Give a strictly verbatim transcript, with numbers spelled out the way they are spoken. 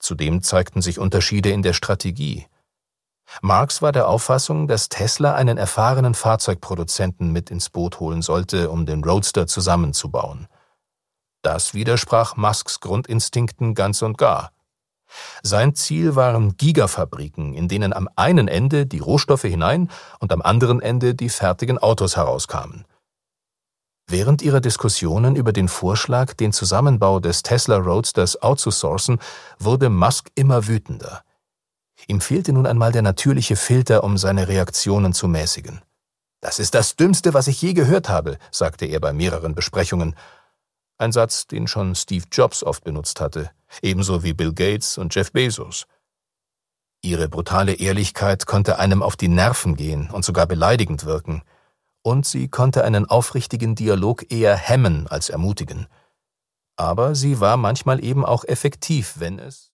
Zudem zeigten sich Unterschiede in der Strategie. Marx war der Auffassung, dass Tesla einen erfahrenen Fahrzeugproduzenten mit ins Boot holen sollte, um den Roadster zusammenzubauen. Das widersprach Musks Grundinstinkten ganz und gar. Sein Ziel waren Gigafabriken, in denen am einen Ende die Rohstoffe hinein und am anderen Ende die fertigen Autos herauskamen. Während ihrer Diskussionen über den Vorschlag, den Zusammenbau des Tesla Roadsters outzusourcen, wurde Musk immer wütender. Ihm fehlte nun einmal der natürliche Filter, um seine Reaktionen zu mäßigen. »Das ist das Dümmste, was ich je gehört habe«, sagte er bei mehreren Besprechungen. Ein Satz, den schon Steve Jobs oft benutzt hatte, ebenso wie Bill Gates und Jeff Bezos. Ihre brutale Ehrlichkeit konnte einem auf die Nerven gehen und sogar beleidigend wirken. Und sie konnte einen aufrichtigen Dialog eher hemmen als ermutigen. Aber sie war manchmal eben auch effektiv, wenn es